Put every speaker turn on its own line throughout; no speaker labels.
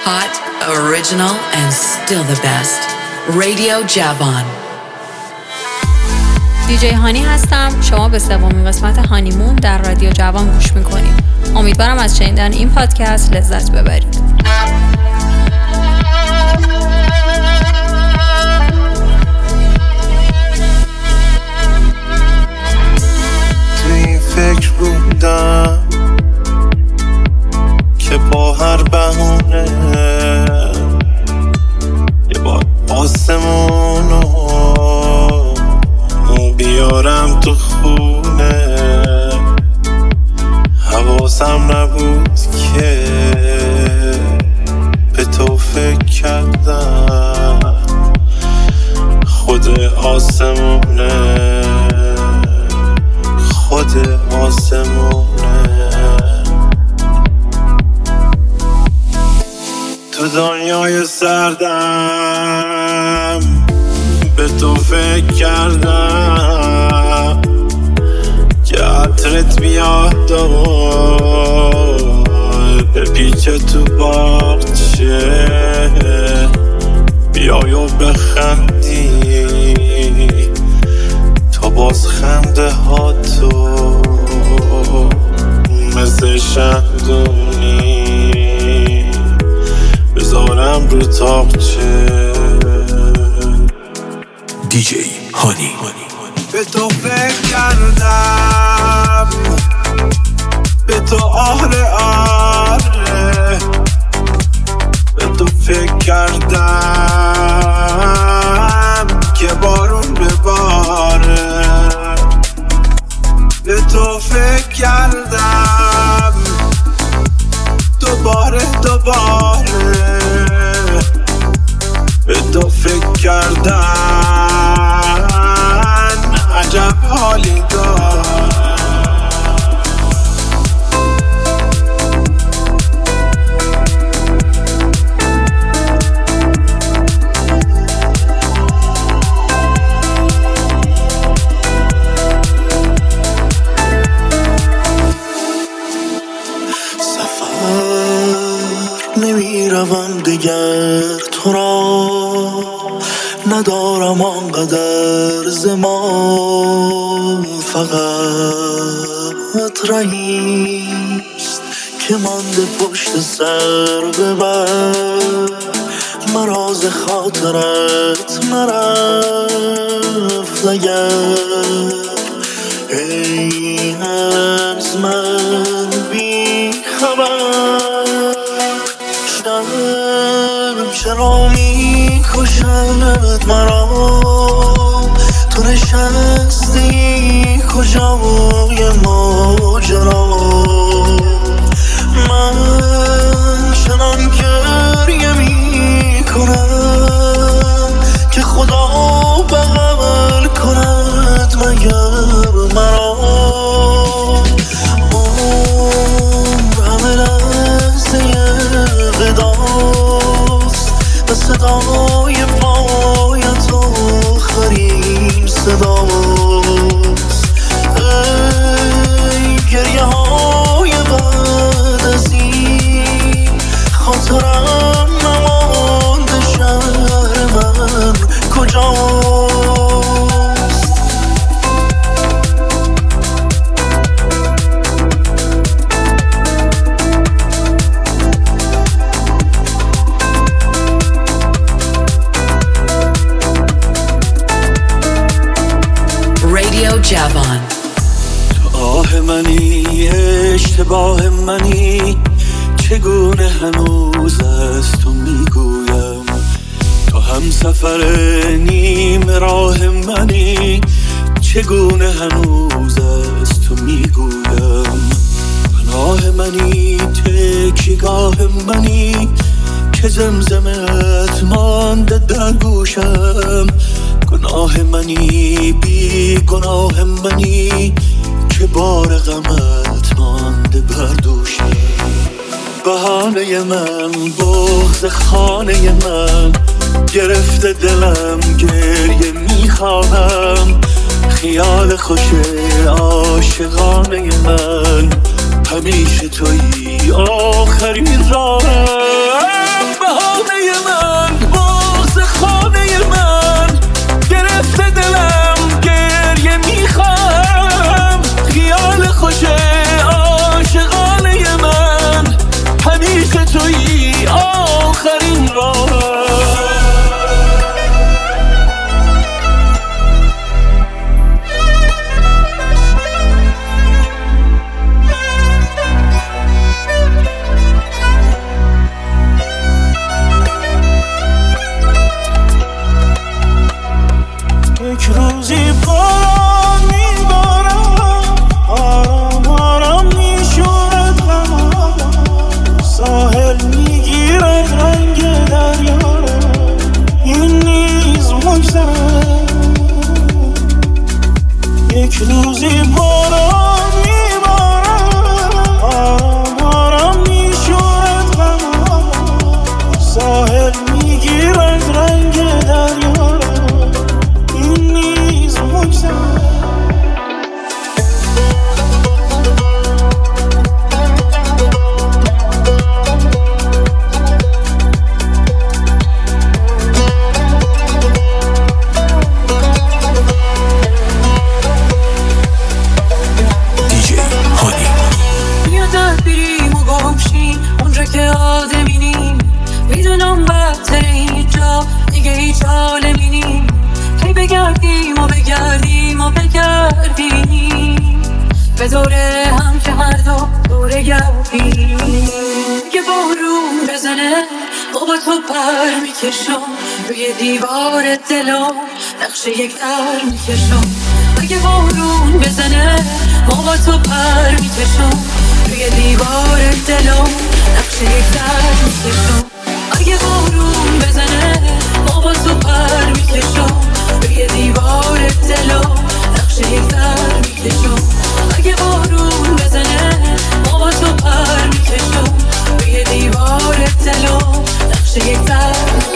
Hot, original and still the best. Radio Javan.
دیجی هانی هستم. شما به سومین قسمت هانیمون در رادیو جوان گوش میکنید. امیدوارم از شنیدن این پادکست لذت ببرید.
توی فکر بودم که با هر بهونه یه بار آسمونو بیارم تو خونه. حواسم نبود که به تو فکر کردم. خود آسمونه خود آسمونه. تو دنیای سردم به تو فکر کردم که عطرت بیاد و بپیچه تو باغچه. بیای و بخندی تا باز خنده ها تو مثل شهدونی بذارم رو تاقچه.
دیجی هانی.
به تو فکر کردم به تو آره آره به تو فکر کردم که بارون بباره. به تو فکر کردم دوباره به تو فکر کردم عجب حالی دار. نمیروم دیگر تو را ندارم آنقدر زمان. فقط رهیست که مانده پشت سر ببر. مراز خاطرت نرفت اگر ای از من بی خبر. چرا می کشد مرا تو نشستی کجای ماجرا. من چنان گریه می کنم که خدا بغل کند مگر مرا. همه لحظه وداست و صدای پایت آخرین صداست. ای گریه های بعد از این خاطرم نمانده شهر من کجاست.
جوان.
تو آه منی اشتباه منی چگونه هنوز از تو میگویم. تو هم سفر نیم راه منی چگونه هنوز از تو میگویم. پناه منی تکیگاه منی که زمزمت مانده در گوشم. گناه منی بی گناه منی که بار غمت مانده بر دوشم. بهانه من بغض خانه من گرفته دلم گریه میخوانم. خیال خوش عاشقانه من همیشه تویی آخرین راهم.
بگردیم و بگردیم و بگردیم به دوره هم که هر دوره گردیم که بارون بزنه با تو پر میکشم روی دیوار دلم نقشه یک در میکشم اگه بارون بزنه با تو پر میکشم روی دیوار دلم نقشه یک در میکشم اگه بارون بزنه با تو پر میکشم روی دیوار دلم نقشه یک در میکشم اگه بارون بزنه با تو پر میکشم روی دیوار دلم نقشه یک در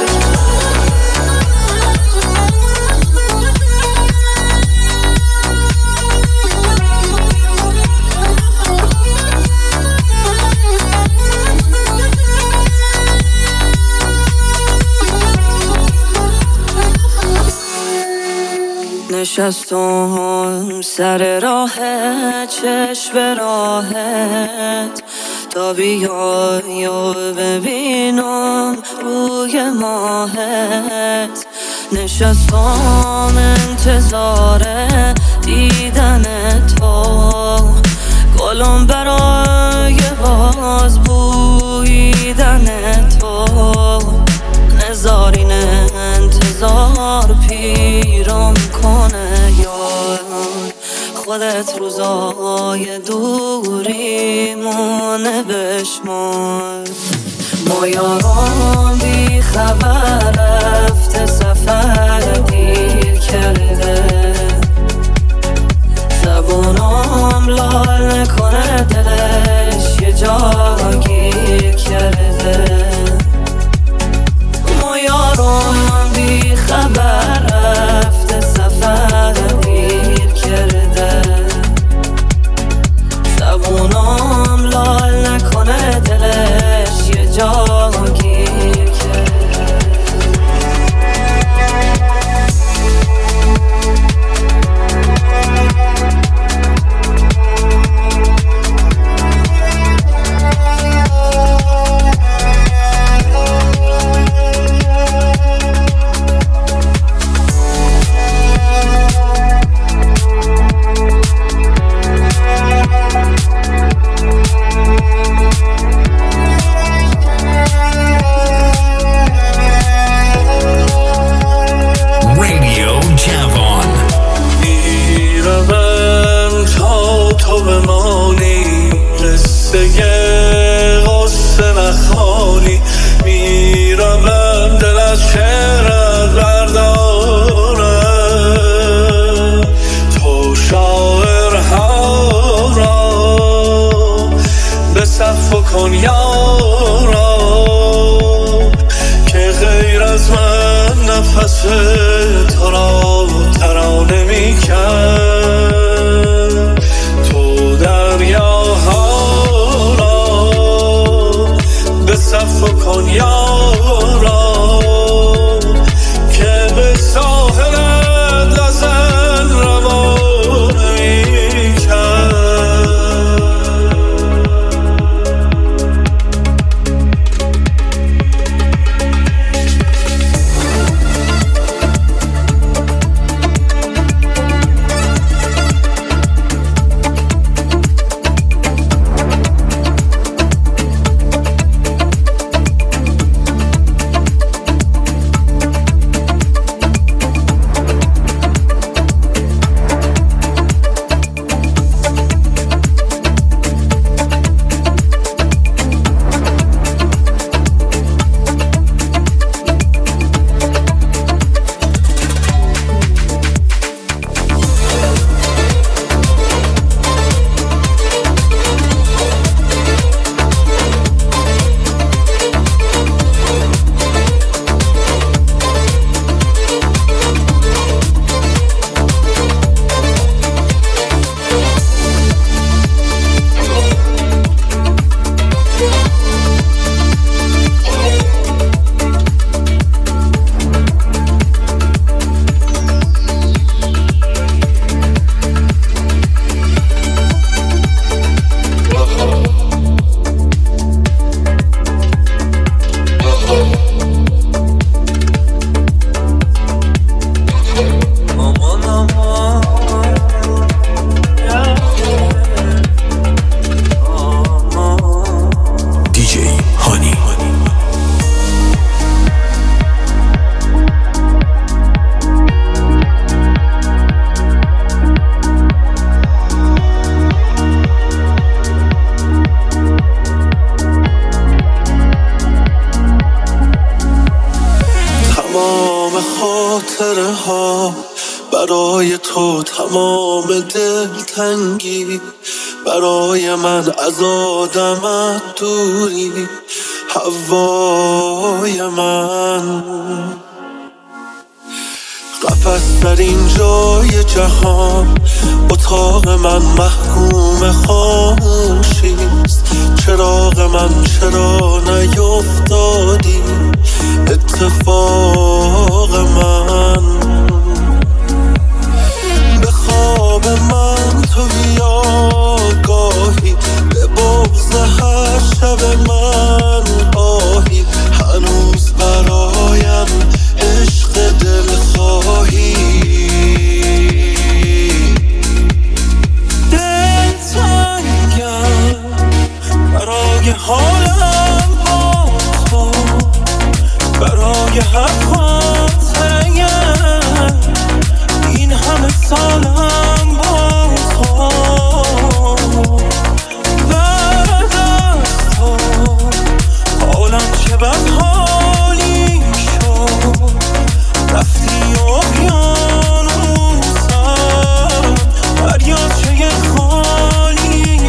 نشستم سر راه چشم راهت تا بیای و ببینم روی ماهت نشستم انتظار دیدن تو گلم برای باز بویدن تو نزارین انتظار پیرم کنه یار خودت روزای دوریمونه بشمار ما یاران بی خبر رفته سفر دیر کرده زبونم لال نکنه دلش یه جا گیر کرده ما یاران بی خبر رفته سفر دیر کرده زبونم لال نکنه دلش یه جا گیر کرده
کن یارا که غیر از من نفس تو را ترانه می کرد تو دریاها را به صفا کن یارا که به ساحلت ازن روانه می کرد تمام خاطره ها، برای تو تمام دلتنگی، برای من از آدمت دوری، هوای من. قفس در این جای جهان، اتاق من محکوم خاموشیست. چراغ من چرا نیفتادی، اتفاق من. به خواب من تو بیا گاهی، به بغض هر شب من آهی. هنوز برایم عشق دلخواهی، دلتنگم برای حالم با تو، برای هر خاطره‌ام این همه سالم با تو. بعد از تو حالم چه بد حالی شد، رفتی اقیانوسم، دریاچه خالی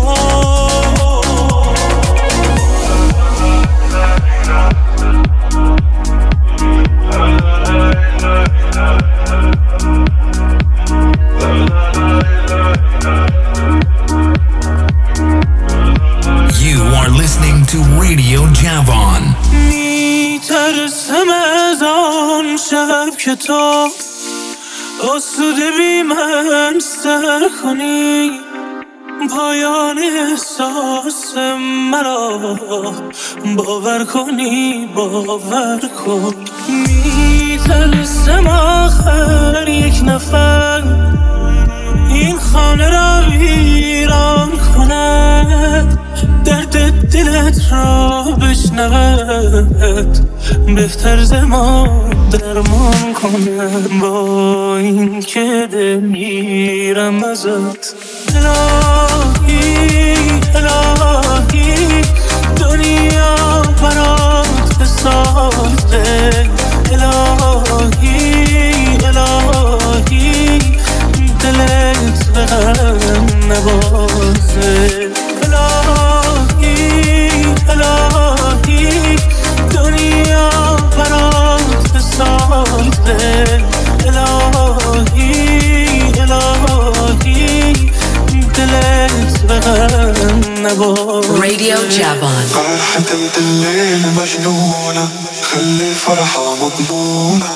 You are listening to Radio Javon.
میترسم از آن شب که تو آسوده بی من سر کنی، پایان احساس مرا باور کنی، باور کن. میترسم آخر یک نفر این خانه را ویران کند، درد دلت را بشنود، بهتر ز ما درمان کنم. با این که دل میرم ازت، الهی الهی دنیا برات بسازه، الهی الهی دلت به غم نبازه، الهی الهی دنیا برات بسازه، الهی الهی دلت به غم نبازه.
Radio Javon.
حتمت الليل مجنونة، خلي الفرحة مضمونة.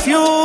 افیون